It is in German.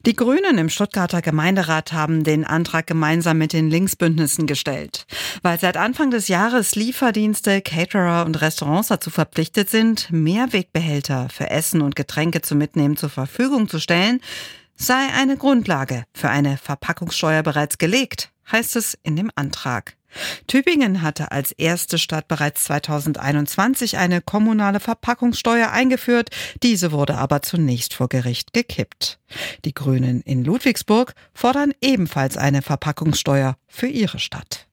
Die Grünen im Stuttgarter Gemeinderat haben den Antrag gemeinsam mit den Linksbündnissen gestellt. Weil seit Anfang des Jahres Lieferdienste, Caterer und Restaurants dazu verpflichtet sind, Mehrwegbehälter für Essen und Getränke zum Mitnehmen zur Verfügung zu stellen, sei eine Grundlage für eine Verpackungssteuer bereits gelegt, heißt es in dem Antrag. Tübingen hatte als erste Stadt bereits 2021 eine kommunale Verpackungssteuer eingeführt. Diese wurde aber zunächst vor Gericht gekippt. Die Grünen in Ludwigsburg fordern ebenfalls eine Verpackungssteuer für ihre Stadt.